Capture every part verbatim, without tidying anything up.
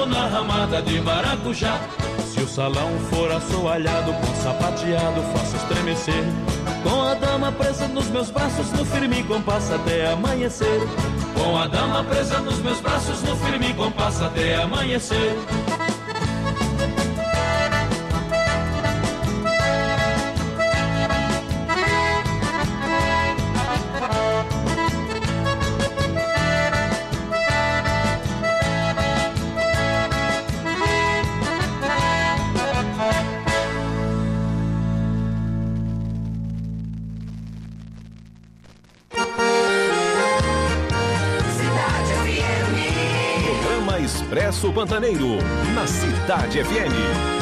ou na ramada de maracujá. Se o salão for assoalhado com sapateado, faço estremecer, com a dama presa nos meus braços, no firme compasso até amanhecer. Com a dama presa nos meus braços, no firme compasso até amanhecer. Expresso Pantaneiro, na Cidade F M.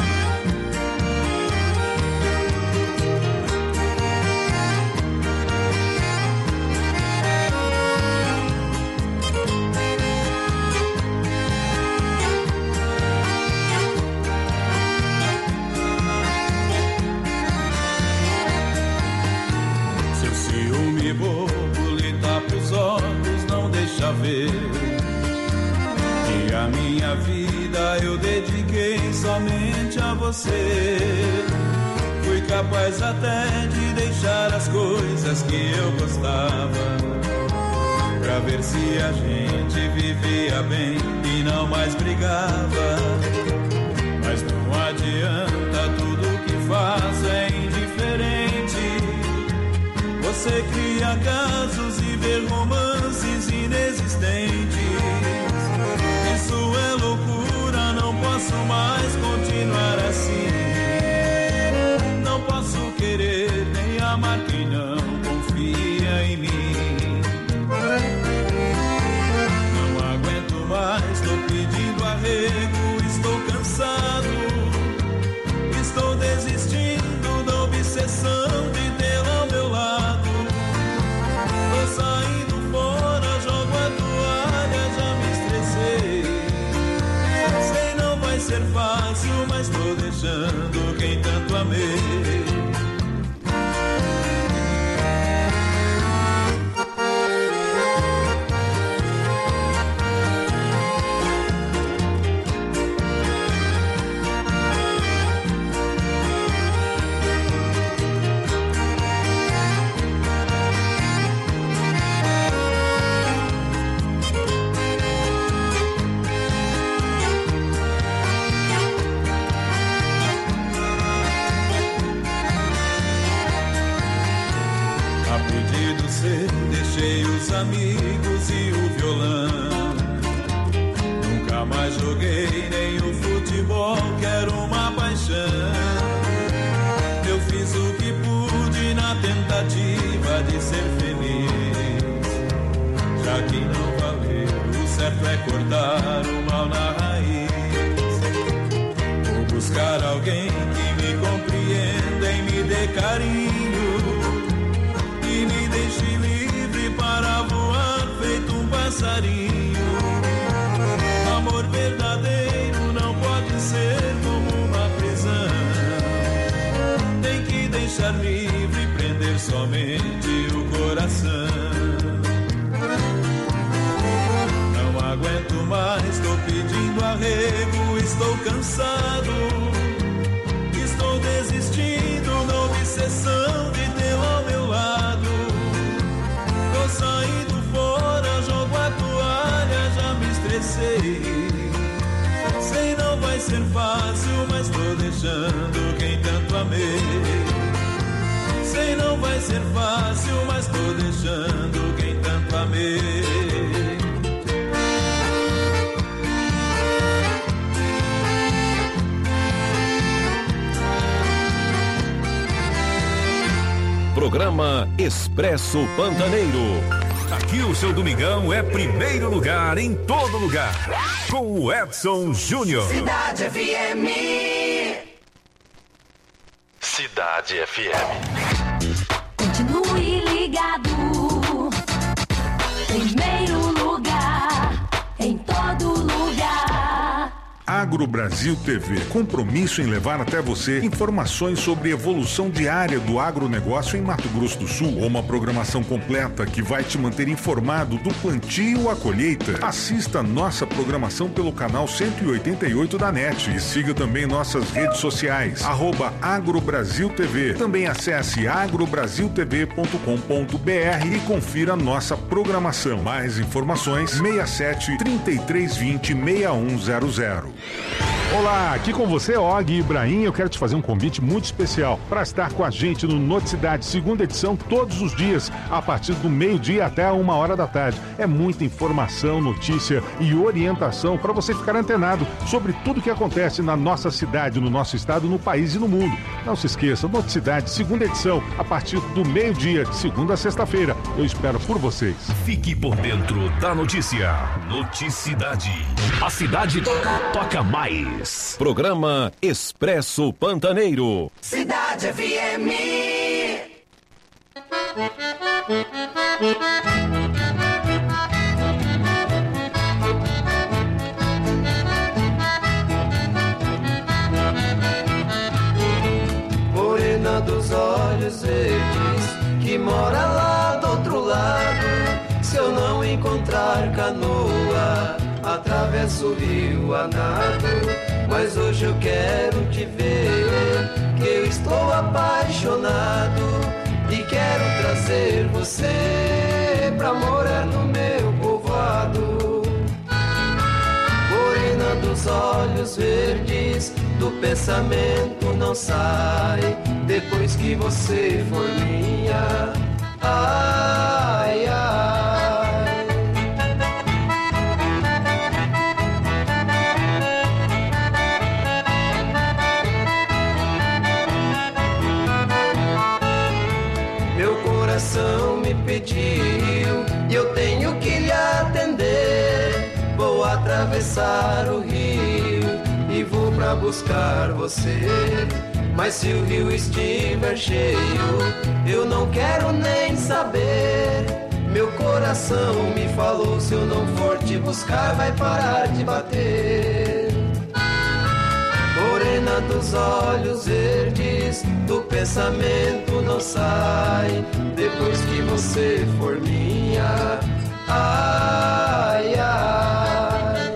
Seu ciúme bobo lhe tapa os olhos, não deixa ver. A minha vida eu dediquei somente a você. Fui capaz até de deixar as coisas que eu gostava, pra ver se a gente vivia bem e não mais brigava. Mas não adianta, tudo que faço é indiferente. Você cria casos e vê romances inexistentes. Isso é loucura, não posso mais continuar assim. Não posso querer nem amar quem não confia em mim. Não aguento mais, tô pedindo arrego, estou cansado. Estou desistindo da obsessão de tê-la ao meu lado. Tô saindo fora, jogo a toalha, já me estressei. Vai ser fácil, mas tô deixando quem tanto amei. Deixei os amigos e o violão. Nunca mais joguei nem o futebol, quero uma paixão. Eu fiz o que pude na tentativa de ser feliz. Já que não valeu, o certo é cortar o mal na raiz. Vou buscar alguém que me compreenda e me dê carinho, e me deixe livre para voar feito um passarinho. Amor verdadeiro não pode ser como uma prisão. Tem que deixar livre, prender somente o coração. Não aguento mais, tô pedindo arrego, estou cansado. Estou desistindo da obsessão de tê-la ao meu lado. Tô saindo fora, jogo a toalha, já me estressei. Sei não vai ser fácil, mas tô deixando quem tanto amei. Sei não vai ser fácil, mas tô deixando quem tanto amei. Programa Expresso Pantaneiro. Aqui o seu domingão é primeiro lugar em todo lugar. Com o Edson Júnior. Cidade F M. Cidade F M. Continue ligado. Primeiro lugar em todo lugar. Agro Brasil T V, compromisso em levar até você informações sobre evolução diária do agronegócio em Mato Grosso do Sul, uma programação completa que vai te manter informado do plantio à colheita. Assista nossa programação pelo canal cento e oitenta e oito da NET e siga também nossas redes sociais, arroba Agro Brasil T V. Também acesse agro brasil t v ponto com ponto b r e confira nossa programação. Mais informações seis sete, três três dois zero, seis um zero zero. Olá, aqui com você, Og Ibrahim. Eu quero te fazer um convite muito especial para estar com a gente no Noticidade, segunda edição, todos os dias, a partir do meio-dia até uma hora da tarde. É muita informação, notícia e orientação para você ficar antenado sobre tudo que acontece na nossa cidade, no nosso estado, no país e no mundo. Não se esqueça, Noticidade, segunda edição, a partir do meio-dia, de segunda a sexta-feira. Eu espero por vocês. Fique por dentro da notícia. Noticidade. A cidade toca mais. Programa Expresso Pantaneiro. Cidade F M. Morena dos olhos verdes, que mora lá do outro lado. Se eu não encontrar canoa, atravesso o rio a nado. Mas hoje eu quero te ver, que eu estou apaixonado e quero trazer você pra morar no meu povoado. Morena dos olhos verdes, do pensamento não sai, depois que você for minha. Ai, ai. Coração me pediu e eu tenho que lhe atender. Vou atravessar o rio e vou pra buscar você. Mas se o rio estiver cheio, eu não quero nem saber. Meu coração me falou, se eu não for te buscar, vai parar de bater. Morena dos olhos verdes, do pensamento não sai, depois que você for minha. Ai, ai.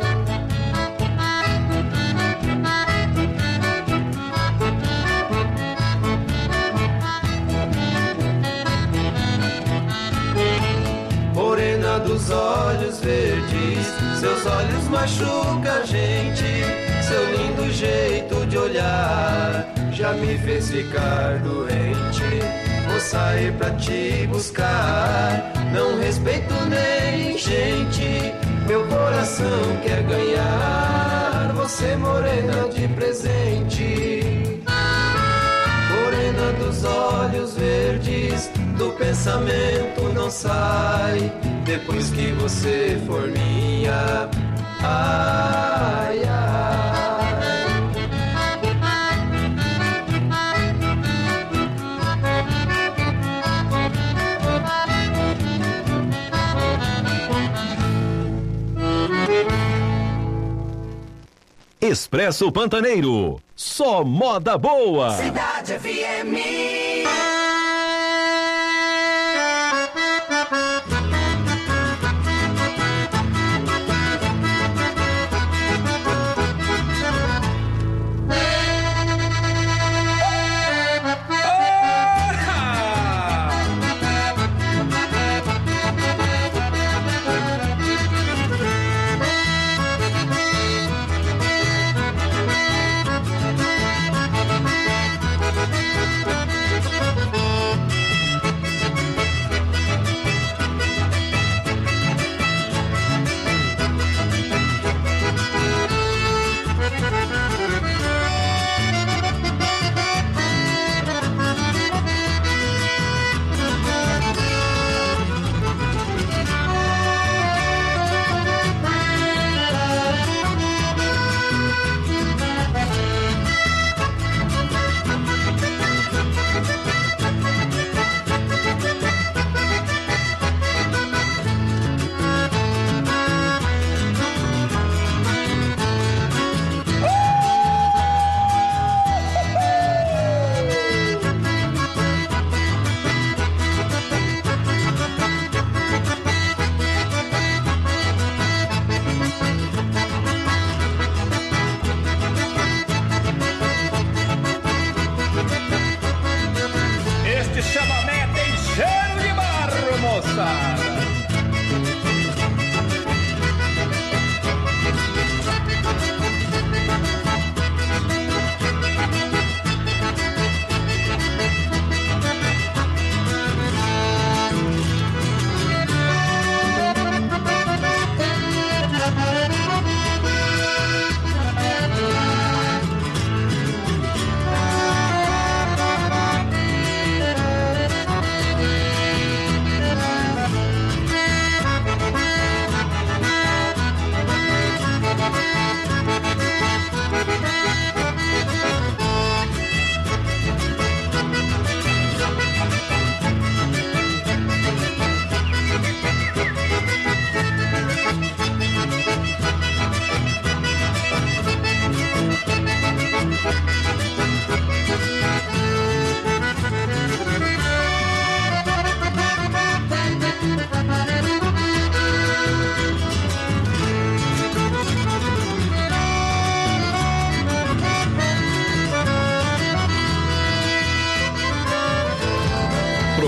Morena dos olhos verdes, seus olhos machucam a gente. Seu lindo jeito de olhar já me fez ficar doente. Vou sair pra te buscar, não respeito nem gente. Meu coração quer ganhar você, morena, de presente. Morena dos olhos verdes, do pensamento não sai, depois que você for minha. Ai, ai. Expresso Pantaneiro, só moda boa. Cidade F M.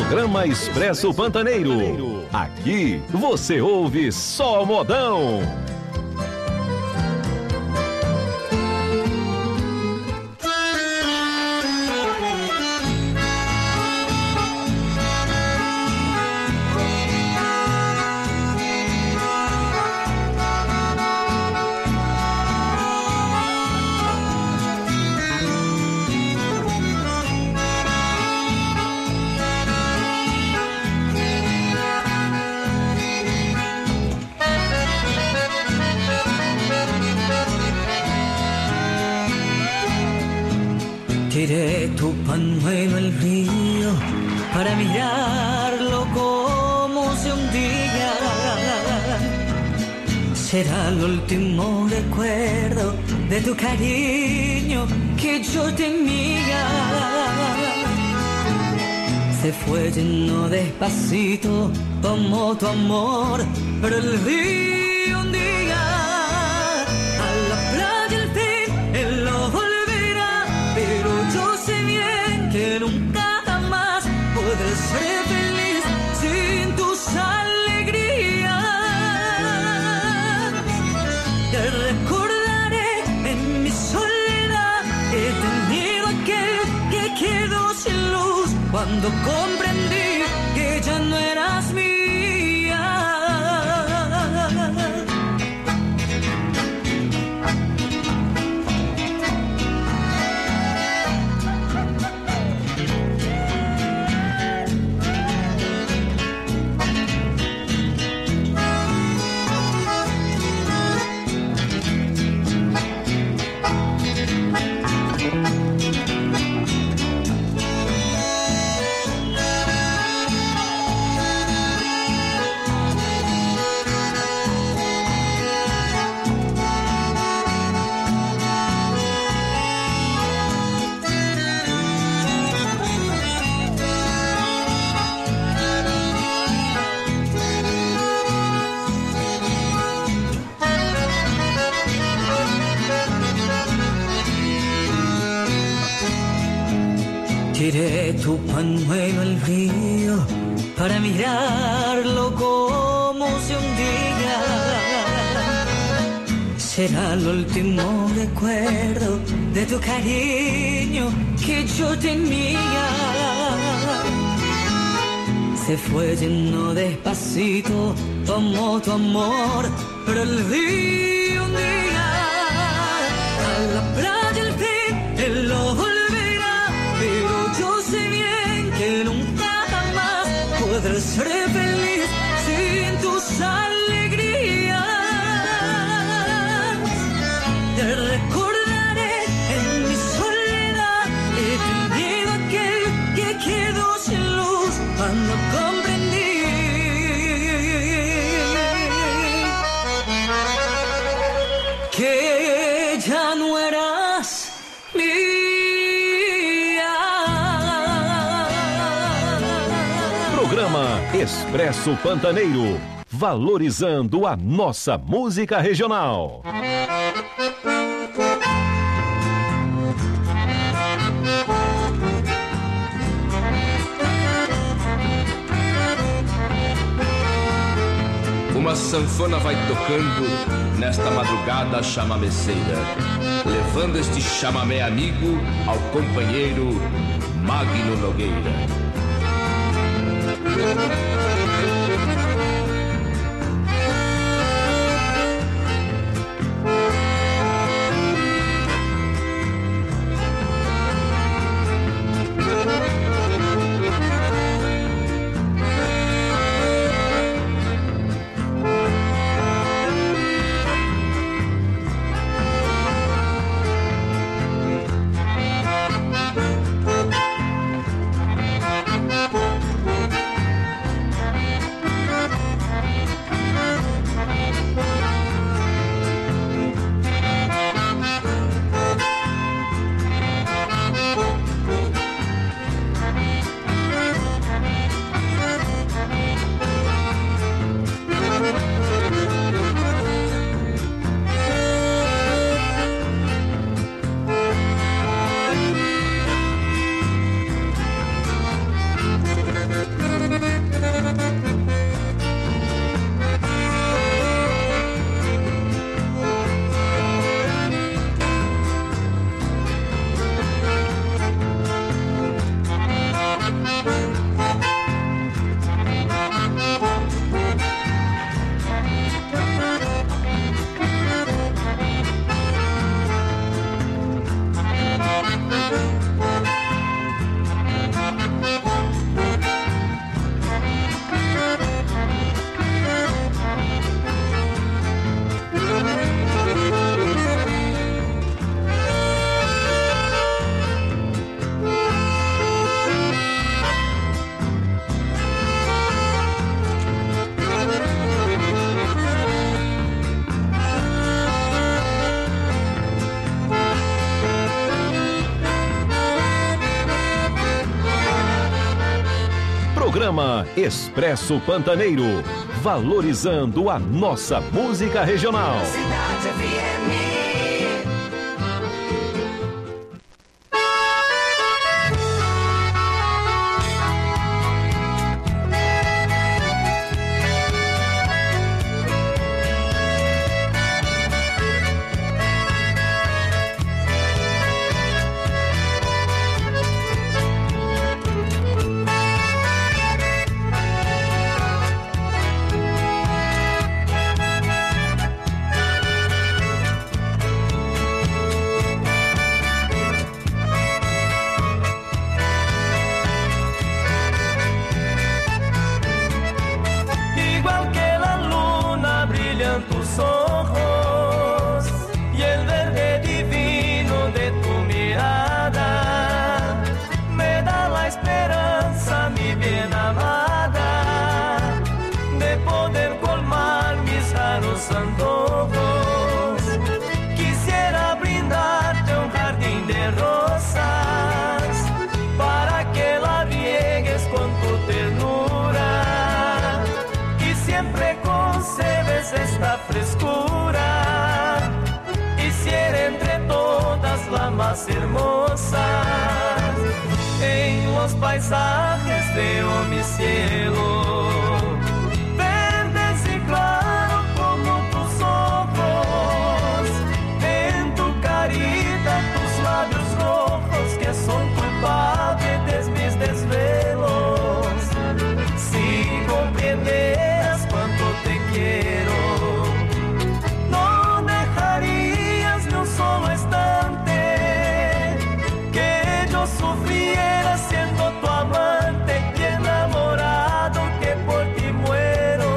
Programa Expresso Pantaneiro. Aqui você ouve só modão. Tiré tu pañuelo al río para mirarlo como se hundía. Será el último recuerdo de tu cariño que yo tenía. Se fue lleno despacito como tu amor, pero el río un día a la playa al fin él lo volverá. Pero yo sé bien que nunca jamás podré ser feliz sin tus alegrías. Te recordaré en mi soledad. He tenido aquel que quedó sin luz cuando comprendí que ya no eras mía. Tiré tu pañuelo al río para mirarlo como se hundía. Será el último recuerdo de tu cariño que yo tenía. Se fue lleno despacito como tu amor, pero el río un día a la playa al fin él lo volverá. Pero yo sé bien que nunca jamás podré ser feliz sin tus alegrías. Te recordaré en mi soledad. He tenido aquel que quedó sin luz cuando comprendí que ya no eras mía. Programa Expresso Pantaneiro, valorizando a nossa música regional. Uma sanfona vai tocando nesta madrugada chamameceira, levando este chamamé amigo ao companheiro Magno Nogueira. Programa Expresso Pantaneiro, valorizando a nossa música regional. Cidade F M. Esta frescura hiciera entre todas la más hermosa en los paisajes veo mi cielo, verdes y claros como tus ojos, en tu carita tus labios rojos que son culpables de mis desvelos. Si comprenderas cuánto te quiero, no dejarías ni un solo instante que yo sufriera siendo tu amante y enamorado que por ti muero.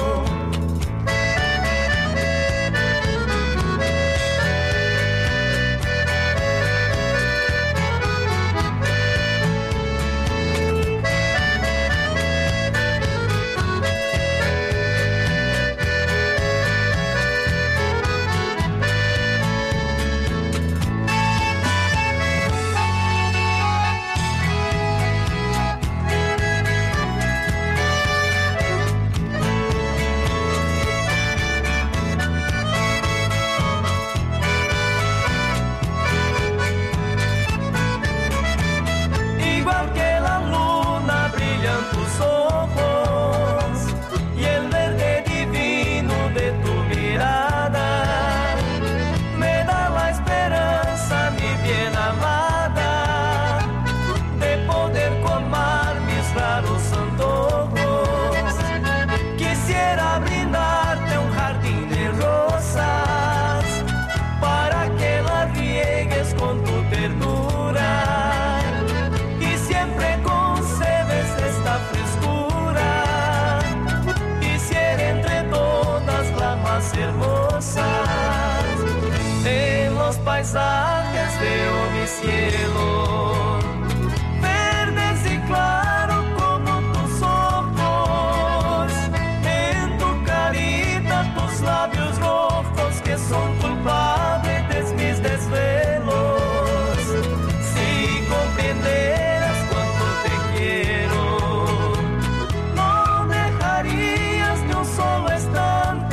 En los paisajes veo mi cielo, verdes y claros como tus ojos, en tu carita tus labios rojos que son culpables de mis desvelos. Si comprenderas cuánto te quiero, no dejarías ni un solo instante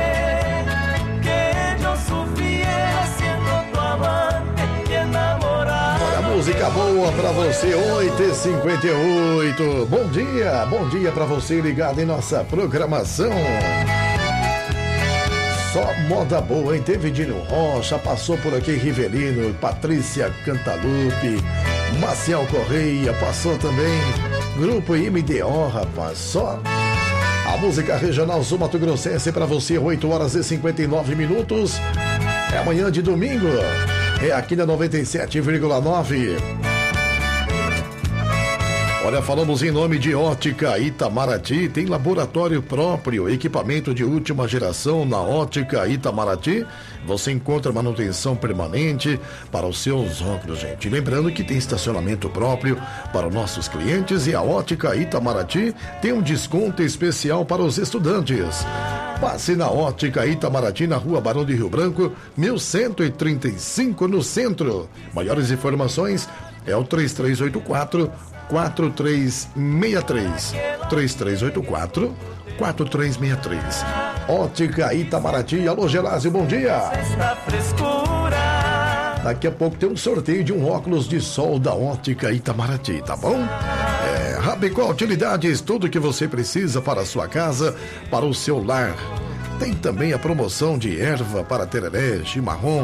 música boa pra você, oito e cinquenta e oito. Bom dia, bom dia pra você ligado em nossa programação. Só moda boa, hein? Teve Dino Rocha, passou por aqui Rivelino, Patrícia Cantalupe, Maciel Correia, passou também Grupo M D O, rapaz, só a música regional sul Mato Grossense pra você, oito horas e cinquenta e nove minutos. É amanhã de domingo. É aqui na noventa e sete vírgula nove. Olha, falamos em nome de Ótica Itamaraty, tem laboratório próprio, equipamento de última geração na Ótica Itamaraty. Você encontra manutenção permanente para os seus óculos, gente. Lembrando que tem estacionamento próprio para nossos clientes e a Ótica Itamaraty tem um desconto especial para os estudantes. Passe na Ótica Itamaraty, na Rua Barão de Rio Branco, mil cento e trinta e cinco, no centro. Maiores informações é o três três oito quatro, quatro três seis três. três três oito quatro, quatro três seis três. Ótica Itamaraty. Alô, Gelásio, bom dia. Daqui a pouco tem um sorteio de um óculos de sol da Ótica Itamaraty, tá bom? É, Rabicó Utilidades, tudo que você precisa para a sua casa, para o seu lar. Tem também a promoção de erva para tereré, chimarrão.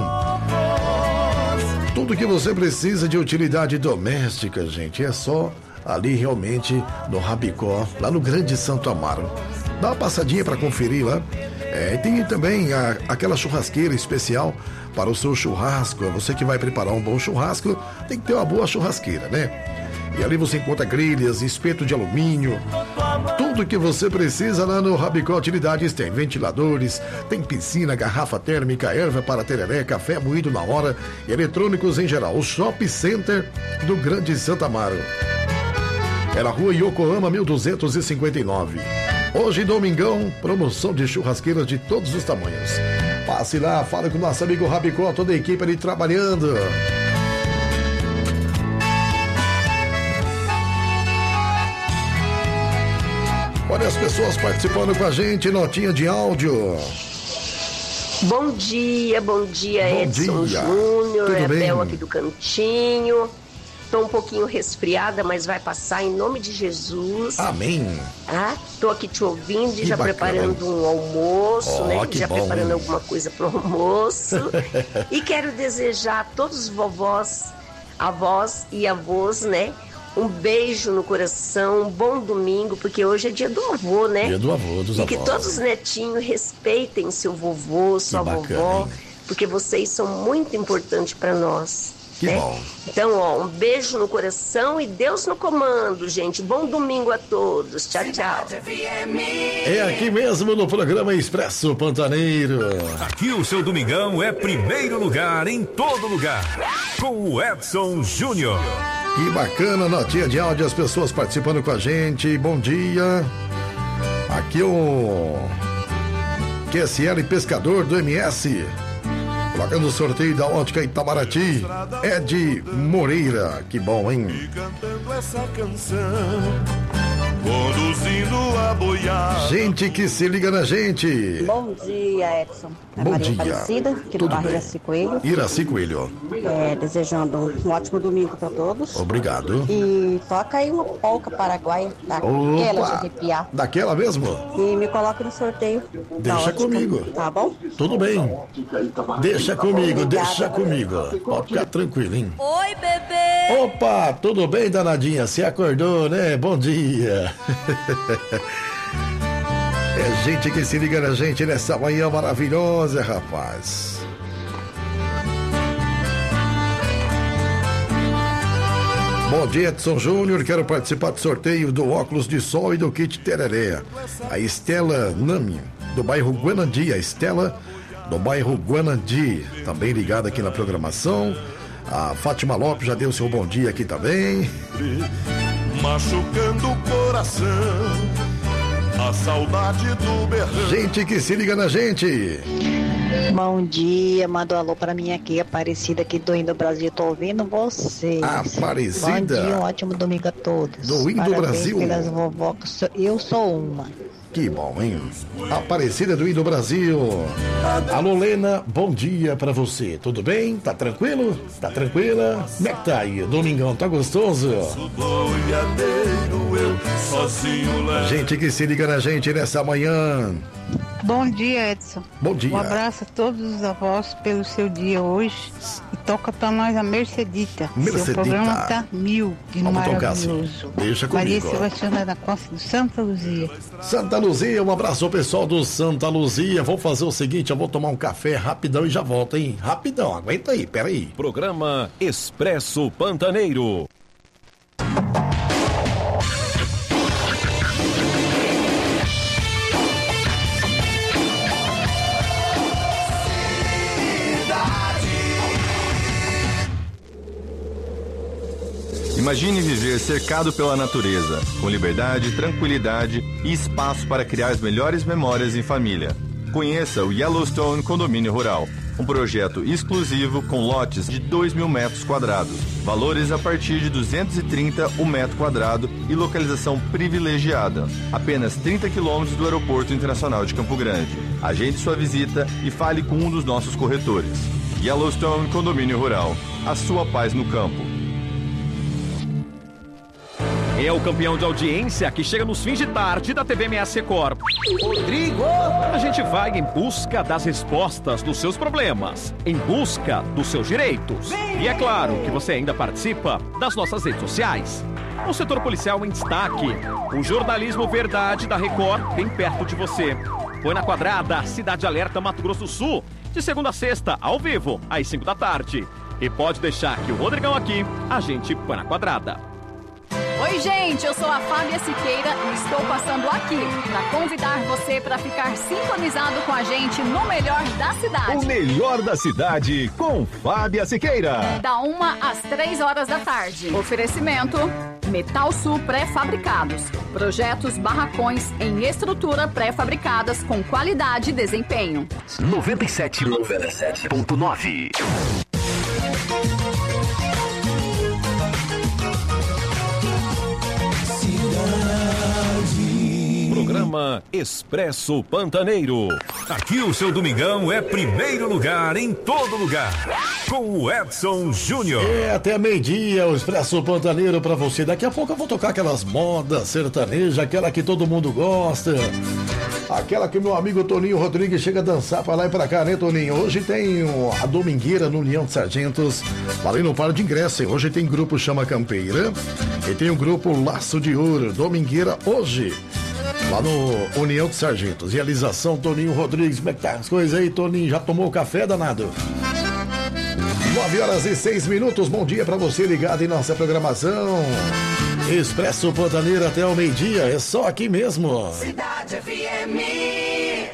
Tudo que você precisa de utilidade doméstica, gente, é só ali realmente no Rabicó, lá no Grande Santo Amaro. Dá uma passadinha para conferir lá. É, tem também a, aquela churrasqueira especial para o seu churrasco. Você que vai preparar um bom churrasco, tem que ter uma boa churrasqueira, né? E ali você encontra grelhas, espeto de alumínio, tudo que você precisa lá no Rabicó Utilidades. Tem ventiladores, tem piscina, garrafa térmica, erva para tereré, café moído na hora e eletrônicos em geral. O Shopping Center do Grande Santo Amaro. É na rua Yokohama mil duzentos e cinquenta e nove. Hoje, domingão, promoção de churrasqueiras de todos os tamanhos. Passe lá, fala com o nosso amigo Rabicó, toda a equipe ali trabalhando. Olha as pessoas participando com a gente, notinha de áudio. Bom dia, bom dia, bom Edson dia. Júnior, é bem? Bel aqui do Cantinho. Tô um pouquinho resfriada, mas vai passar em nome de Jesus. Amém. Ah, tô aqui te ouvindo e Que já bacana. preparando um almoço, Oh, né? que Já bom, preparando hein? alguma coisa pro almoço. E quero desejar a todos os vovós, avós e avós, né? Um beijo no coração, um bom domingo, porque hoje é dia do avô, né? Dia do avô, dos E que avós. todos os netinhos respeitem seu vovô, sua bacana, vovó, hein? porque vocês são muito importantes para nós. Que né? bom. Então, ó, um beijo no coração e Deus no comando, gente. Bom domingo a todos. Tchau, tchau. É aqui mesmo no programa Expresso Pantaneiro. Aqui o seu domingão é primeiro lugar em todo lugar. Com o Edson Júnior. Que bacana, notinha de áudio, as pessoas participando com a gente. Bom dia. Aqui o Q S L Pescador do M S. Colocando o sorteio da Ótica Itamaraty. Ed Moreira. Que bom, hein? E cantando essa canção, conduzindo a boiada. Gente que se liga na gente. Bom dia, Edson. É Bom Maria dia. Aparecida, aqui Tudo do bairro bem? Iraci Coelho. Iraci Coelho. É, desejando um ótimo domingo para todos. Obrigado. E toca aí uma polca paraguaia, daquela de Opa! arrepiar. Daquela mesmo? E me coloque no sorteio. da Deixa Ótica, comigo. Tá bom? Tudo bem. Deixa comigo, deixa comigo. Pode ficar tranquilo, hein? Oi, bebê! Opa, tudo bem, danadinha? Você acordou, né? Bom dia. É gente que se liga na gente nessa manhã maravilhosa, rapaz. Bom dia, Edson Júnior. Quero participar do sorteio do óculos de sol e do kit tereré. A Estela Nami, do bairro Guanandi. A Estela, do bairro Guanandi, também ligada aqui na programação. A Fátima Lopes já deu seu bom dia aqui também. Machucando o coração, a saudade do berrão. Gente que se liga na gente. Bom dia, manda um alô pra mim aqui, Aparecida aqui do Indo Brasil, tô ouvindo vocês. Aparecida. Bom dia, um ótimo domingo a todos. Do Indo Parabéns Brasil. pelas vovocas, eu sou uma. Que bom, hein? Aparecida do Indo Brasil. Alô, Lena, bom dia pra você. Tudo bem? Tá tranquilo? Tá tranquila? Como é que tá aí? Domingão, tá gostoso? Gente que se liga na gente nessa manhã. Bom dia, Edson. Bom dia. Um abraço a todos os avós pelo seu dia hoje. E toca pra nós a Mercedita. Mercedita. Seu programa tá mil de Vamos tocar, maravilhoso. sim. Deixa Maria comigo. Sebastiana da Costa do Santa Luzia. Santa Luzia, um abraço ao pessoal do Santa Luzia. Vou fazer o seguinte, eu vou tomar um café rapidão e já volto, hein? Rapidão, aguenta aí, peraí. Programa Expresso Pantaneiro. Imagine viver cercado pela natureza, com liberdade, tranquilidade e espaço para criar as melhores memórias em família. Conheça o Yellowstone Condomínio Rural. Um projeto exclusivo com lotes de dois mil metros quadrados. Valores a partir de duzentos e trinta o metro quadrado e localização privilegiada. Apenas trinta quilômetros do Aeroporto Internacional de Campo Grande. Agende sua visita e fale com um dos nossos corretores. Yellowstone Condomínio Rural. A sua paz no campo. É o campeão de audiência que chega nos fins de tarde da T V M S Record. Rodrigo! A gente vai em busca das respostas dos seus problemas, em busca dos seus direitos. E é claro que você ainda participa das nossas redes sociais. O setor policial em destaque. O jornalismo verdade da Record bem perto de você. Põe na quadrada, Cidade Alerta Mato Grosso do Sul. De segunda a sexta, ao vivo, às cinco da tarde. E pode deixar que o Rodrigão aqui, a gente põe na quadrada. Oi, gente, eu sou a Fábia Siqueira e estou passando aqui para convidar você para ficar sintonizado com a gente no Melhor da Cidade. O Melhor da Cidade com Fábia Siqueira. Da uma às três horas da tarde. Oferecimento Metal Sul Pré-Fabricados. Projetos barracões em estrutura pré-fabricadas com qualidade e desempenho. noventa e sete ponto nove. Programa Expresso Pantaneiro. Aqui o seu domingão é primeiro lugar em todo lugar. Com o Edson Júnior. É, até meio-dia o Expresso Pantaneiro pra você. Daqui a pouco eu vou tocar aquelas modas sertanejas, aquela que todo mundo gosta. Aquela que o meu amigo Toninho Rodrigues chega a dançar pra lá e pra cá, né, Toninho? Hoje tem a Domingueira no União de Sargentos. Valendo um par de ingressos, hein? Hoje tem grupo Chama Campeira e tem o grupo Laço de Ouro. Domingueira hoje. Lá no União de Sargentos. Realização Toninho Rodrigues. Como é que tá as coisas aí, Toninho? Já tomou café, danado? nove horas e seis minutos. Bom dia pra você ligado em nossa programação. Expresso Pantaneiro até o meio-dia. É só aqui mesmo. Cidade F M.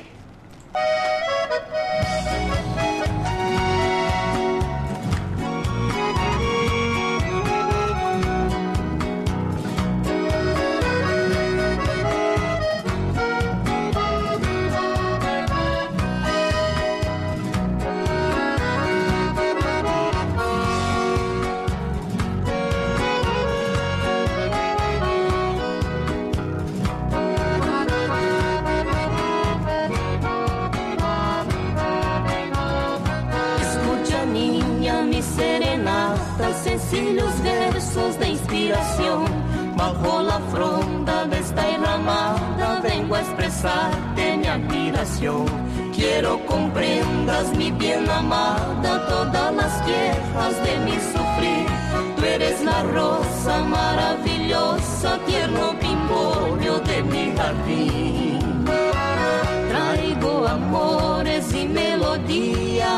Sencillos versos de inspiración, bajo la fronda de esta enramada vengo a expresarte mi admiración. Quiero comprendas, mi bien amada, todas las quejas de mi sufrir. Tú eres la rosa maravillosa, tierno pimpollo de mi jardín. Traigo amores y melodías,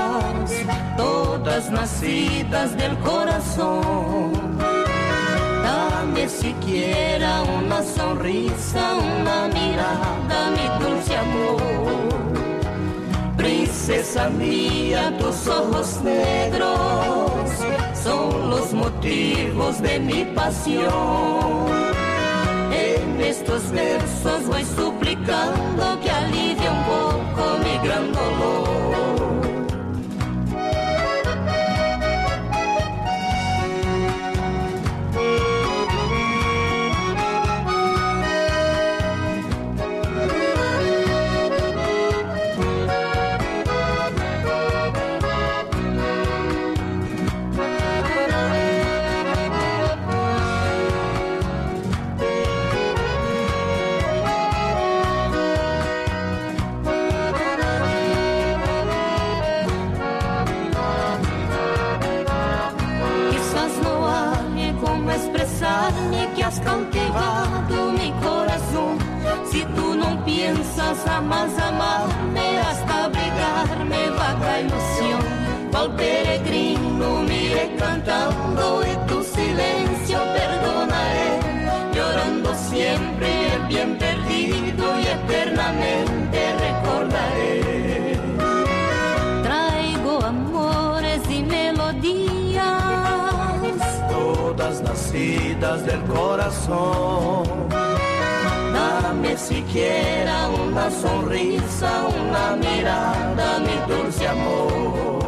todas nacidas del corazón. Dame siquiera una sonrisa, una mirada, mi dulce amor. Princesa mía, tus ojos negros son los motivos de mi pasión. En estos versos voy suplicando que alivie un poco mi gran dolor. Que has cautivado mi corazón. Si tú no piensas jamás amarme, hasta abrigarme vaga ilusión. Cual peregrino me iré cantando y tu silencio perdonaré, llorando siempre el bien perdido y eternamente recordaré. Traigo amores y melodías, todas nacidas del corazón. dame siquiera una sonrisa, una mirada, mi dulce amor.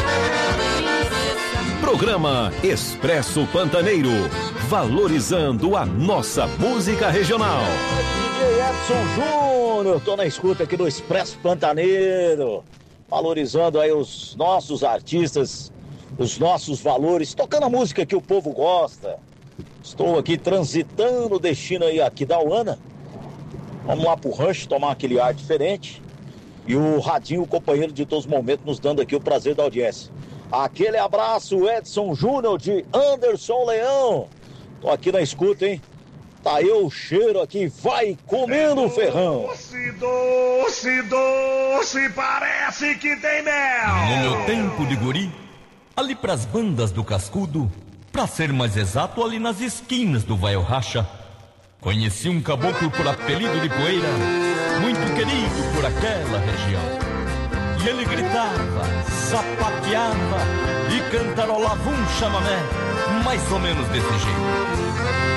Programa Expresso Pantaneiro, valorizando a nossa música regional. D J Edson Júnior, tô na escuta aqui do Expresso Pantaneiro, valorizando aí os nossos artistas, os nossos valores, tocando a música que o povo gosta. Estou aqui transitando o destino aí aqui da Uana. Vamos lá pro rancho tomar aquele ar diferente. E o Radinho, o companheiro de todos os momentos, nos dando aqui o prazer da audiência. Aquele abraço, Edson Júnior de Anderson Leão. Tô aqui na escuta, hein? Tá aí o cheiro aqui, vai comendo o ferrão. Doce, doce, doce, parece que tem mel. No meu tempo de guri, ali pras bandas do Cascudo, pra ser mais exato, ali nas esquinas do Vaio Racha, conheci um caboclo por apelido de Poeira, muito querido por aquela região. E ele gritava, sapateava e cantarolava um chamamé, mais ou menos desse jeito.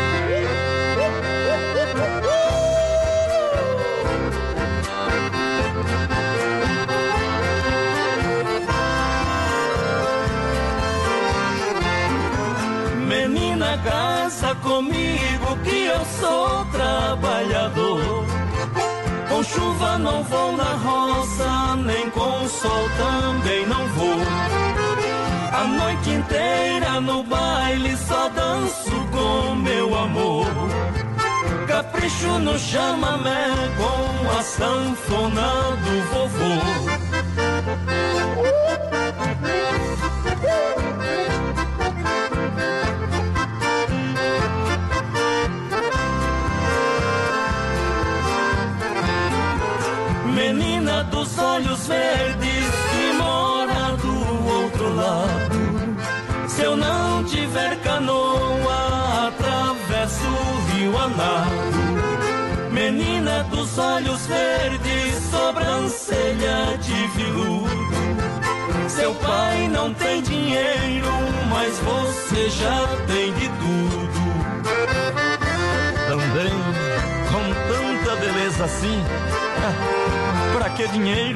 Menina, casa comigo que eu sou trabalhador. Com chuva não vou na roça, nem com sol também não vou. A noite inteira no baile só danço com meu amor. Capricho no chamamé com a sanfona do vovô. Menina dos olhos verdes que mora do outro lado, se eu não tiver canoa, atravesso o rio a nado. Menina dos olhos verdes, sobrancelha de veludo, seu pai não tem dinheiro, mas você já tem de tudo. Também, com tanta beleza assim, pra que dinheiro?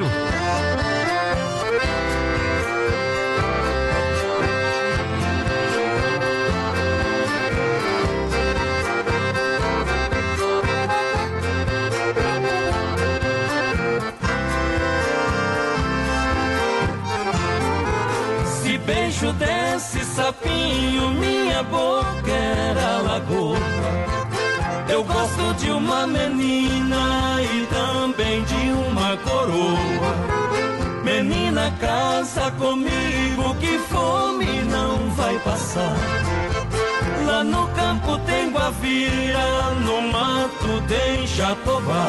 Se beijo desse sapinho, minha boca era lagoa. Eu gosto de uma menina e também de uma coroa. Menina, casa comigo que fome não vai passar. Lá no campo tem guavira, no mato tem jatobá.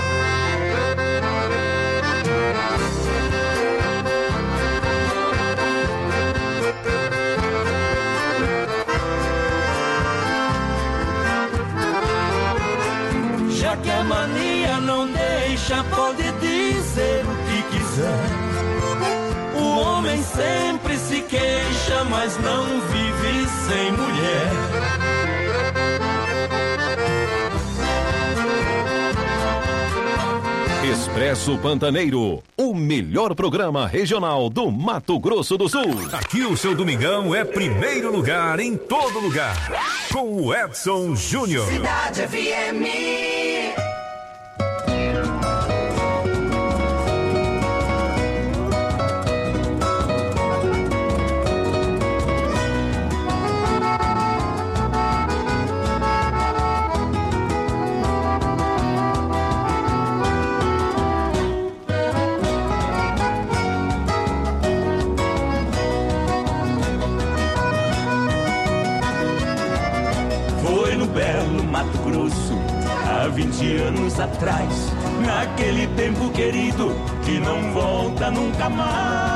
Já que a mania não deixa, pode dizer o que quiser. O homem sempre se queixa, mas não vive sem mulher. Expresso Pantaneiro, o melhor programa regional do Mato Grosso do Sul. Aqui o seu domingão é primeiro lugar em todo lugar. Com o Edson Júnior. Cidade F M. Mato Grosso, há vinte anos atrás, naquele tempo querido que não volta nunca mais.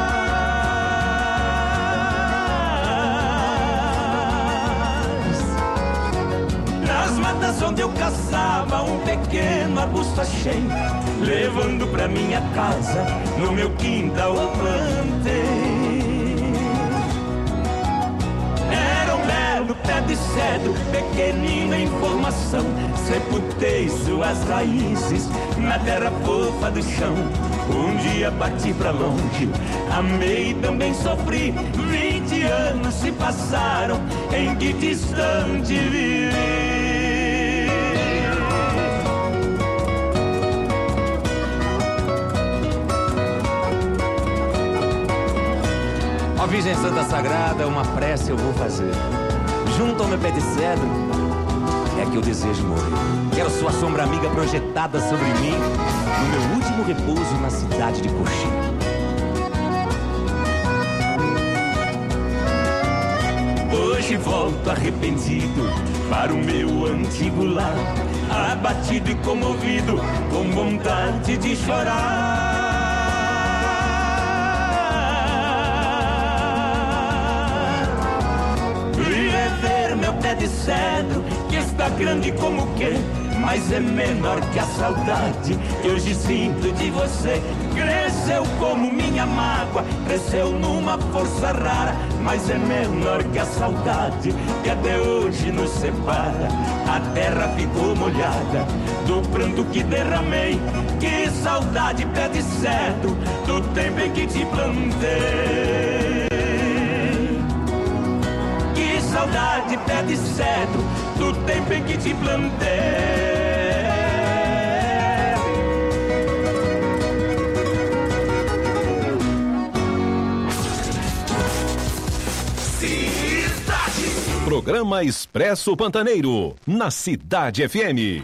Nas matas onde eu caçava, um pequeno arbusto achei, levando pra minha casa, no meu quintal eu plantei. Era um belo pé de cedro, pequenina em formação, sepultei suas raízes na terra fofa do chão. Um dia parti pra longe, amei e também sofri. Vinte anos se passaram, em que distante vivi. Ó Virgem Santa Sagrada, uma prece eu vou fazer. Junto ao meu pé de cedro é que eu desejo morrer. Quero sua sombra amiga projetada sobre mim, no meu último repouso na cidade de Coxim. Hoje volto arrependido para o meu antigo lar, abatido e comovido, com vontade de chorar. Meu pé de cedro, que está grande como o quê? Mas é menor que a saudade que hoje sinto de você. Cresceu como minha mágoa, cresceu numa força rara, mas é menor que a saudade que até hoje nos separa. A terra ficou molhada do pranto que derramei. Que saudade, pé de cedro, do tempo em que te plantei. Saudade, pé de cedro, do tempo em que te plantei. Cidade. Programa Expresso Pantaneiro, na Cidade F M.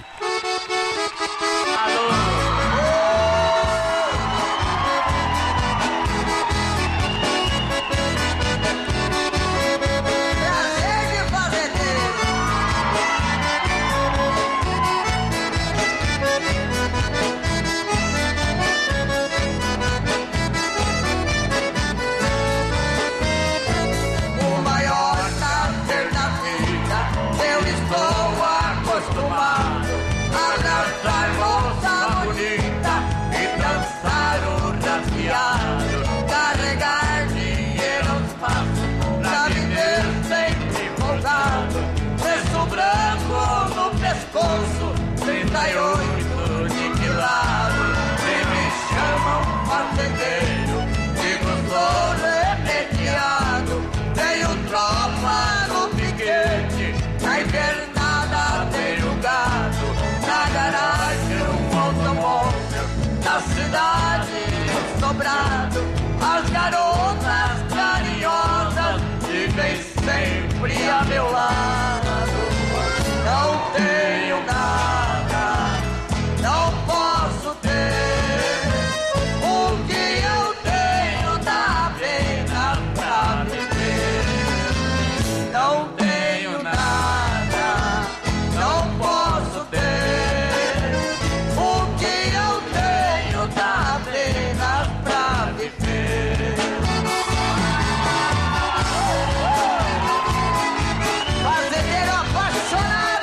trinta e oito de que lado? Se me chamam fazendeiro, digo sou remediado. Tenho tropa no piquete, na invernada tenho gado. Na garagem um automóvel, na cidade um sobrado. As garotas carinhosas vivem sempre a meu lado. Não tenho nada, não posso ter. O que eu tenho dá apenas pra viver. Não tenho nada, não posso ter. O que eu tenho dá apenas pra viver. Fazendeiro apaixonado.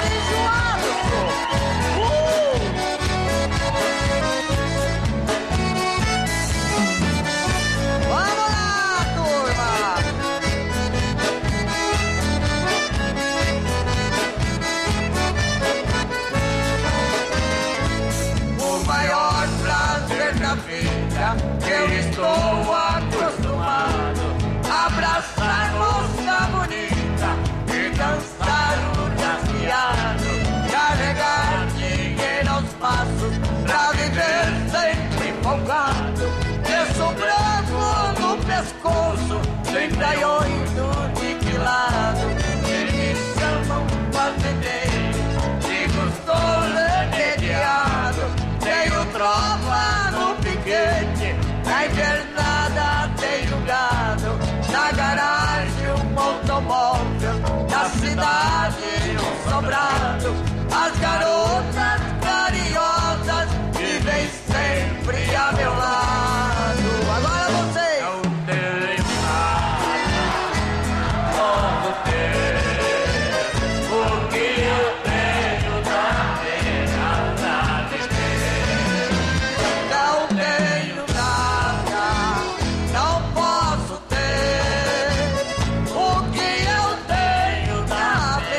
Eu estou acostumado a abraçar moça bonita e dançar o rasgueado, carregar dinheiro aos passos pra viver sempre folgado. Terço branco no pescoço, trinta e oito de que lado? Eles me chamam fazendeiro, digo sou remediado. Tenho tropa no piquete, na invernada tenho gado. Na garagem um automóvel, na cidade um sobrado. As garotas carinhosas vivem sempre a meu lado. Agora você. Não tenho nada, como ter o que eu tenho da pena pra viver. Não tenho nada, não posso ter. O que eu tenho da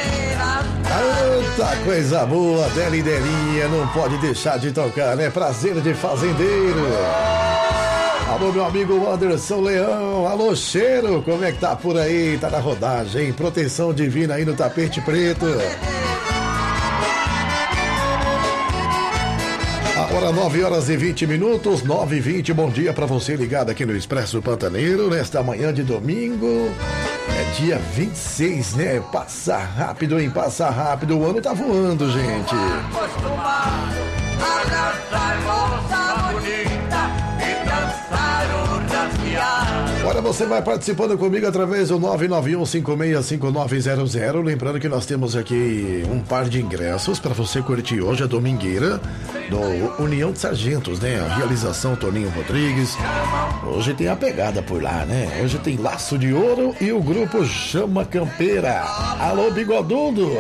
Ah, coisa boa, Deli e Delinha, não pode deixar de tocar, né? Prazer de fazendeiro. Alô, meu amigo Anderson Leão, alô, Cheiro, como é que tá por aí? Tá na rodagem, proteção divina aí no tapete preto. Agora nove horas e vinte minutos, nove e vinte, bom dia pra você ligado aqui no Expresso Pantaneiro, nesta manhã de domingo. É dia vinte e seis, né? Passa rápido, hein? Passa rápido. O ano tá voando, gente. Agora você vai participando comigo através do nove nove um cinco seis cinco nove zero zero. Lembrando que nós temos aqui um par de ingressos para você curtir hoje a domingueira do União de Sargentos, né? A realização Toninho Rodrigues. Hoje tem a pegada por lá, né? Hoje tem Laço de Ouro e o grupo Chama Campeira. Alô, Bigodudo!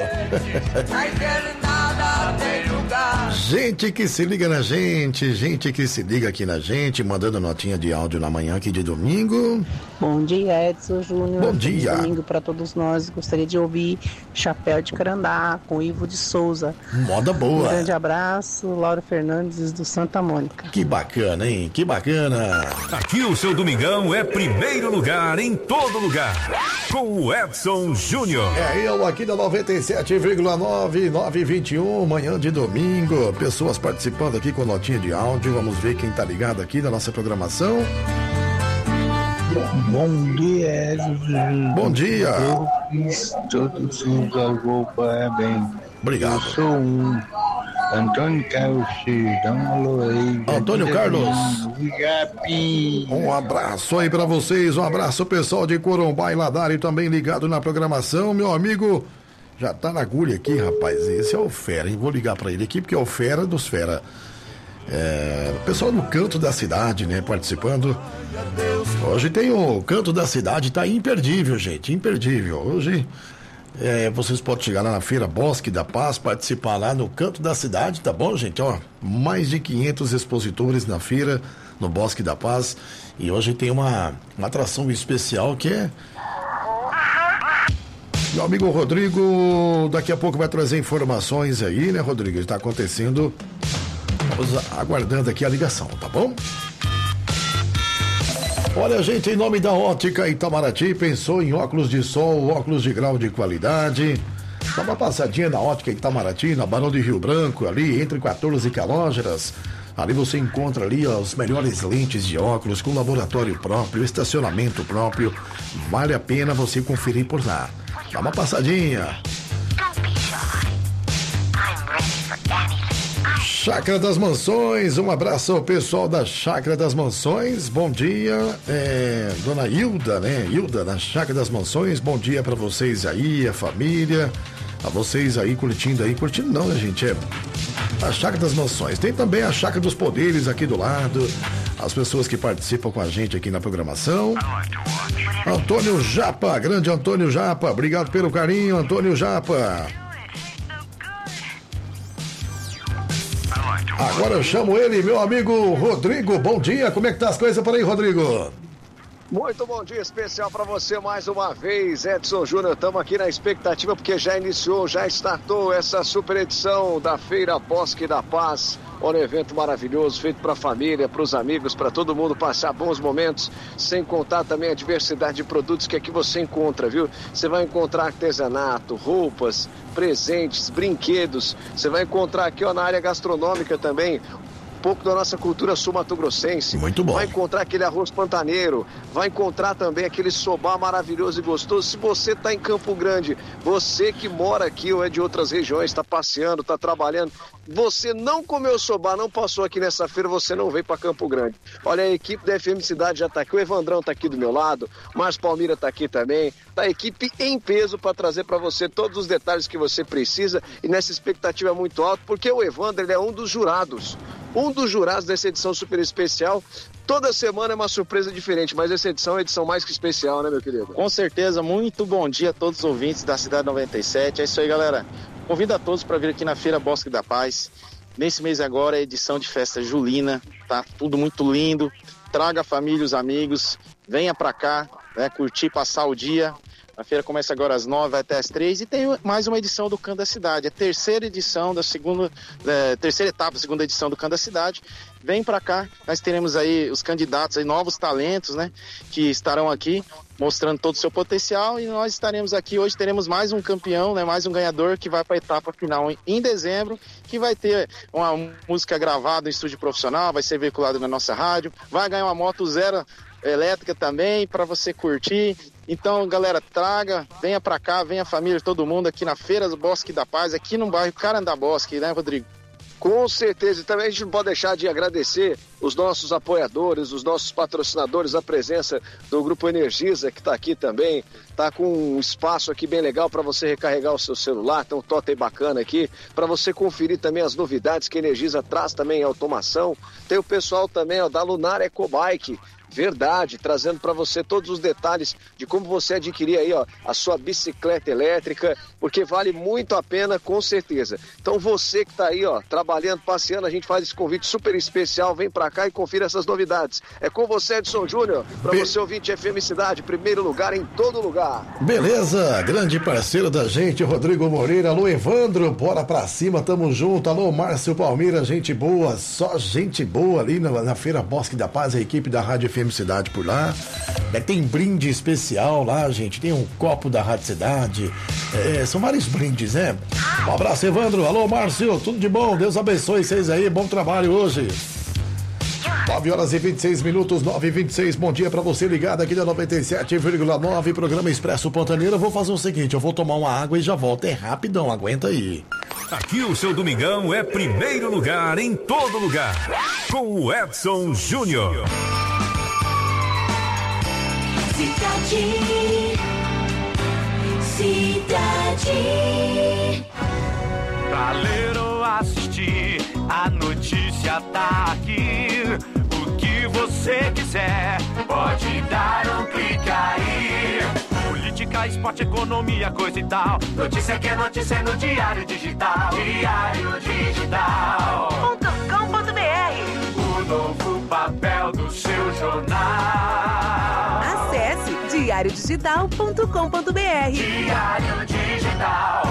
Gente que se liga na gente, gente que se liga aqui na gente, mandando notinha de áudio na manhã aqui de domingo. Bom dia, Edson Júnior. Bom dia. Domingo para todos nós. Gostaria de ouvir Chapéu de Carandá com Ivo de Souza. Moda boa. Um grande abraço, Laura Fernandes do Santa Mônica. Que bacana, hein? Que bacana. Aqui o seu domingão é primeiro lugar em todo lugar. Com o Edson Júnior. É eu aqui da noventa e sete vírgula nove, nove e vinte e um, manhã de domingo. Pessoas participando aqui com notinha de áudio. Vamos ver quem tá ligado aqui na nossa programação. Bom dia, Edson. Bom dia. Todos os avôs, parabéns. Obrigado. Eu sou um Antônio Carlos Cidão, alô aí. Antônio Carlos. Japim. Um abraço aí pra vocês, um abraço pessoal de Corumbá e Ladari também ligado na programação. Meu amigo já tá na agulha aqui, rapaz. Esse é o Fera, hein? Vou ligar pra ele aqui porque é o Fera dos Fera. É, o pessoal no Canto da Cidade, né, participando. Hoje tem o Canto da Cidade, tá imperdível, gente, imperdível. Hoje é, vocês podem chegar lá na Feira Bosque da Paz, participar lá no Canto da Cidade, tá bom, gente? Ó, mais de quinhentos expositores na feira, no Bosque da Paz. E hoje tem uma, uma atração especial que é... Meu amigo Rodrigo, daqui a pouco vai trazer informações aí, né, Rodrigo? Está acontecendo... Estamos aguardando aqui a ligação, tá bom? Olha, gente, em nome da Ótica Itamaraty, pensou em óculos de sol, óculos de grau de qualidade. Dá uma passadinha na Ótica Itamaraty, na Barão de Rio Branco, ali entre quatorze e Calógeras. Ali você encontra ali ó, as melhores lentes de óculos com laboratório próprio, estacionamento próprio. Vale a pena você conferir por lá. Dá uma passadinha. Chácara das Mansões, um abraço ao pessoal da Chácara das Mansões, bom dia, é, dona Hilda, né, Hilda da Chácara das Mansões, bom dia pra vocês aí, a família, a vocês aí curtindo aí, curtindo não, né, gente, é a Chácara das Mansões, tem também a Chácara dos Poderes aqui do lado, as pessoas que participam com a gente aqui na programação. Antônio Japa, grande Antônio Japa, obrigado pelo carinho, Antônio Japa. Agora eu chamo ele, meu amigo Rodrigo. Bom dia, como é que tá as coisas por aí, Rodrigo? Muito bom dia especial para você mais uma vez, Edson Júnior. Estamos aqui na expectativa porque já iniciou, já startou essa super edição da Feira Bosque da Paz. Um evento maravilhoso, feito para a família, para os amigos, para todo mundo passar bons momentos, sem contar também a diversidade de produtos que aqui você encontra, viu? Você vai encontrar artesanato, roupas, presentes, brinquedos. Você vai encontrar aqui ó, na área gastronômica também um pouco da nossa cultura sul-mato-grossense. Muito bom. Vai encontrar aquele arroz pantaneiro, vai encontrar também aquele sobá maravilhoso e gostoso. Se você está em Campo Grande, você que mora aqui ou é de outras regiões, está passeando, está trabalhando, você não comeu sobá, não passou aqui nessa feira, você não veio para Campo Grande. Olha, a equipe da F M Cidade já está aqui, o Evandrão está aqui do meu lado, o Márcio Palmira está aqui também, tá a equipe em peso para trazer para você todos os detalhes que você precisa e nessa expectativa muito alta, porque o Evandro ele é um dos jurados. Um dos jurados dessa edição super especial. Toda semana é uma surpresa diferente, mas essa edição é uma edição mais que especial, né, meu querido? Com certeza, muito bom dia a todos os ouvintes da Cidade noventa e sete. É isso aí, galera. Convido a todos para vir aqui na Feira Bosque da Paz. Nesse mês agora é edição de festa julina, tá tudo muito lindo. Traga a família, os amigos, venha para cá, né, curtir, passar o dia. A feira começa agora às nove, vai até às três, e tem mais uma edição do Canto da Cidade, a terceira edição da segunda, é, terceira etapa da segunda edição do Canto da Cidade. Vem para cá, nós teremos aí os candidatos, aí, novos talentos, né, que estarão aqui mostrando todo o seu potencial, e nós estaremos aqui, hoje teremos mais um campeão, né, mais um ganhador que vai para a etapa final em dezembro, que vai ter uma música gravada em estúdio profissional, vai ser veiculada na nossa rádio, vai ganhar uma moto zero elétrica também para você curtir. Então, galera, traga, venha pra cá, venha a família, todo mundo aqui na Feira do Bosque da Paz, aqui no bairro Carandabosque, né, Rodrigo? Com certeza, e também a gente não pode deixar de agradecer os nossos apoiadores, os nossos patrocinadores, a presença do Grupo Energisa, que está aqui também, está com um espaço aqui bem legal para você recarregar o seu celular, tem um totem bacana aqui, para você conferir também as novidades que a Energisa traz também em automação. Tem o pessoal também ó, da Lunar Ecobike, verdade, trazendo para você todos os detalhes de como você adquirir aí, ó, a sua bicicleta elétrica, porque vale muito a pena, com certeza. Então você que tá aí, ó, trabalhando, passeando, a gente faz esse convite super especial, vem para cá e confira essas novidades. É com você, Edson Júnior, para Be... você ouvinte F M Cidade, primeiro lugar em todo lugar. Beleza, grande parceiro da gente, Rodrigo Moreira. Alô, Evandro, bora pra cima, tamo junto. Alô, Márcio Palmeira, gente boa, só gente boa ali na, na Feira Bosque da Paz, a equipe da Rádio F M Cidade por lá. É, tem brinde especial lá, gente. Tem um copo da Rádio Cidade. É, são vários brindes, né? Um abraço, Evandro. Alô, Márcio. Tudo de bom? Deus abençoe vocês aí. Bom trabalho hoje. nove horas e vinte e seis minutos, nove e vinte e seis. Bom dia pra você ligado aqui da noventa e sete vírgula nove, programa Expresso Pantaneiro. Eu vou fazer o seguinte, eu vou tomar uma água e já volto. É rapidão, aguenta aí. Aqui o seu domingão é primeiro lugar em todo lugar. Com o Edson Júnior. Cidade, cidade. Pra ler ou assistir, a notícia tá aqui. O que você quiser, pode dar um clique aí. Política, esporte, economia, coisa e tal. Notícia que é notícia no Diário Digital. Diário Digital ponto com ponto b r. O novo papel do seu jornal. Acesse diário digital ponto com ponto b r. Diário Digital.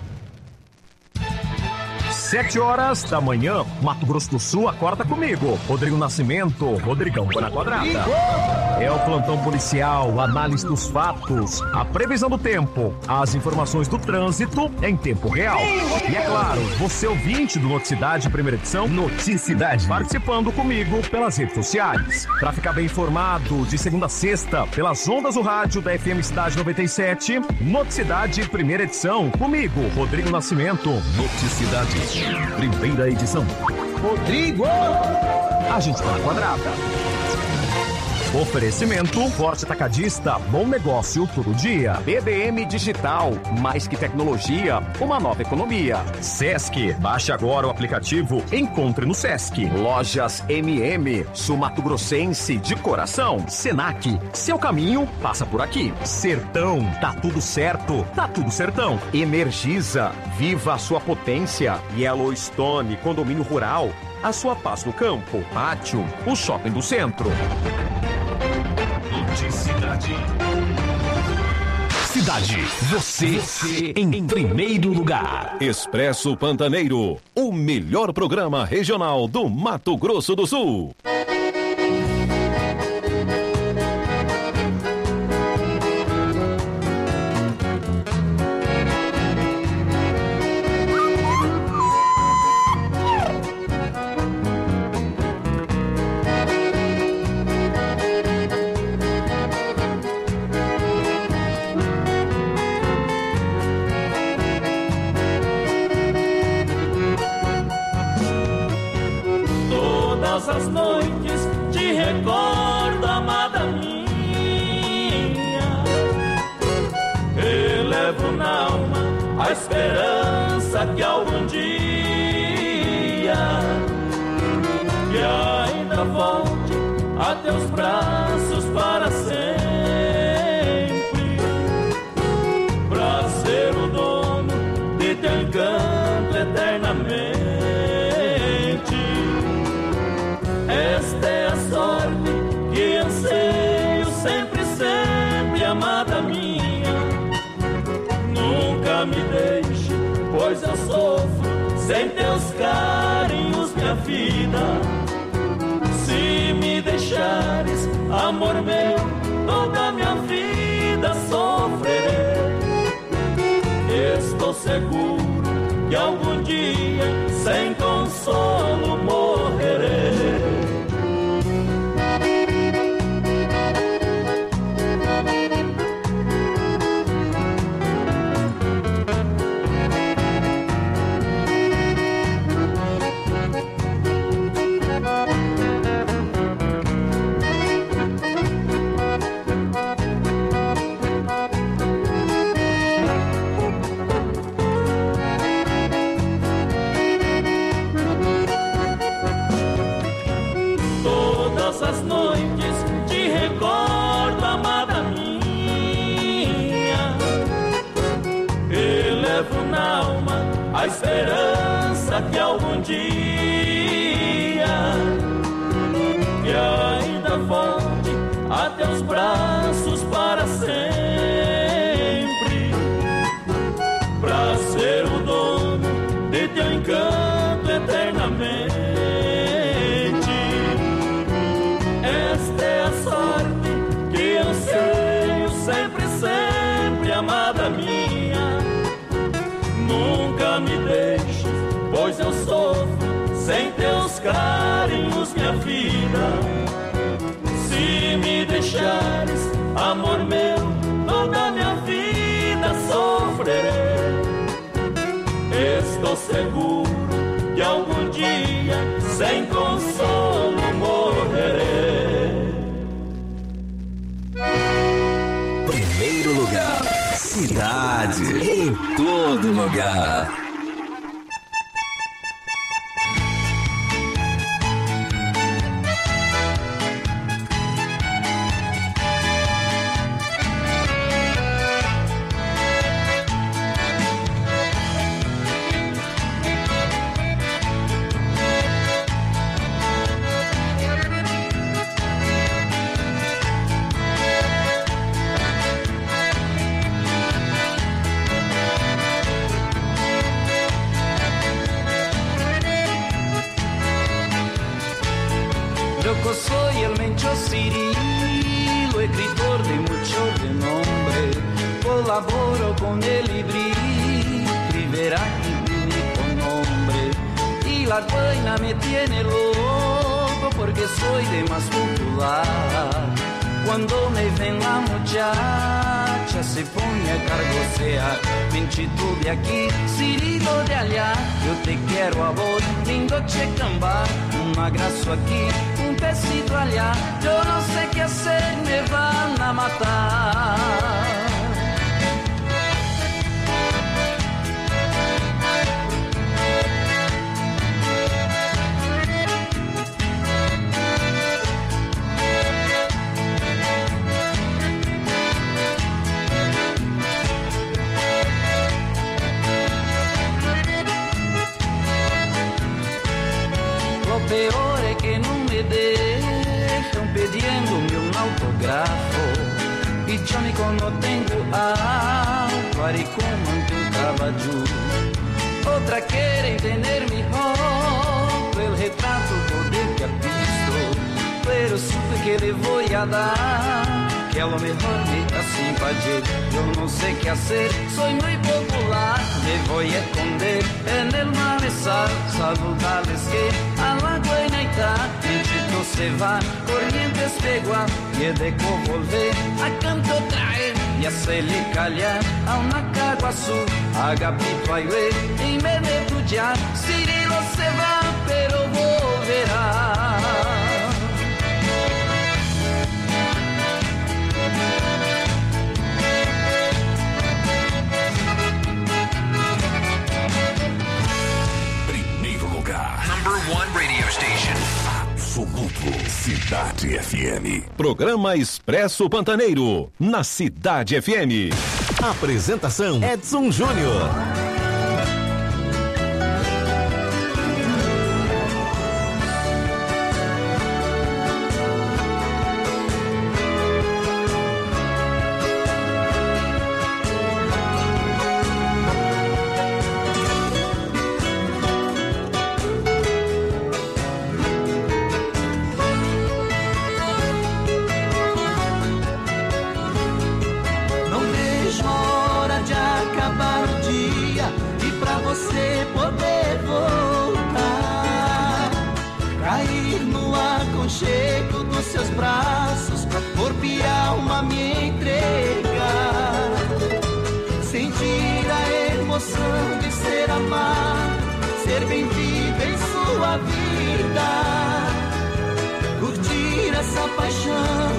Sete horas da manhã, Mato Grosso do Sul, acorda comigo. Rodrigo Nascimento, Rodrigão na Quadrada. É o plantão policial, análise dos fatos, a previsão do tempo, as informações do trânsito em tempo real. E é claro, você ouvinte do Noticidade, primeira edição, Noticidade, participando comigo pelas redes sociais. Para ficar bem informado, de segunda a sexta, pelas ondas do rádio da F M Cidade noventa e sete, Noticidade, primeira edição, comigo, Rodrigo Nascimento. Noticidade, primeira edição. Rodrigo! A gente tá na Quadrada. Oferecimento, Forte Atacadista, bom negócio todo dia. B B M Digital, mais que tecnologia, uma nova economia. Sesc, baixe agora o aplicativo, encontre no Sesc. Lojas M M, Sul Mato Grossense de coração. Senac, seu caminho passa por aqui. Sertão, tá tudo certo, tá tudo sertão. Energisa, viva a sua potência. Yellowstone, condomínio rural, a sua paz no campo. Pátio, o shopping do centro. Cidade. Cidade. Você, você em primeiro lugar. Expresso Pantaneiro, o melhor programa regional do Mato Grosso do Sul. As noites te recordo, amada minha, elevo na alma a esperança que algum dia que ainda volte a teus braços para sempre, pra ser o dono de teu encanto eternamente. Esta é a sorte que anseio sempre, sempre, amada minha. sem teus carinhos, minha vida. Se me deixares, amor meu, toda minha vida sofrerei. Estou seguro que algum dia, sem consolo, morrerei. As noites te recordo, amada minha, e levo na alma a esperança que algum dia e ainda volte a teus braços para sempre, pra ser o dono de teu encanto eternamente. Sempre, sempre, amada minha, nunca me deixes, pois eu sofro sem teus carinhos, minha vida. Se me deixares, amor meu, toda minha vida sofrerei. Estou seguro que algum dia, sem consolo, morrerei. Primeiro lugar, cidade, em todo lugar. Soy el Mencho Cirilo, escritor de muchos renombre. Colaboro con el Ibrí, Rivera y mi nombre. Y la dueña me tiene loco porque soy de más popular. Cuando me ven la muchacha se pone a cargosear. Menchito de aquí, Cirilo de allá. Yo te quiero a vos, lindo Checambá. Un abrazo aquí, un besito allá. Yo no sé qué hacer, me van a matar. Lo peor es que no me dejan pidiéndome un autógrafo. Y yo ni cuando tengo auto, haré como ante un caballo. Otra quiere tener mi foto, el retrato poder que ha visto. Pero supe que le voy a dar, que a lo mejor me asimpalle. Yo no sé qué hacer, soy muy popular. Me voy a esconder en el malezal, saludarles que a la guainaita Menchito se va, Corrientes pegua, y he de volver a canto traer y hacerle callar a una caguazú, agapito aire y me meto ya. Cirilo se va, pero volverá. Number one radio station. Absoluto Cidade F M. Programa Expresso Pantaneiro, na Cidade F M. Apresentação Edson Júnior. você poder voltar, cair no aconchego dos seus braços, corpo e alma me entregar, sentir a emoção de ser amado, ser bem-vindo em sua vida, curtir essa paixão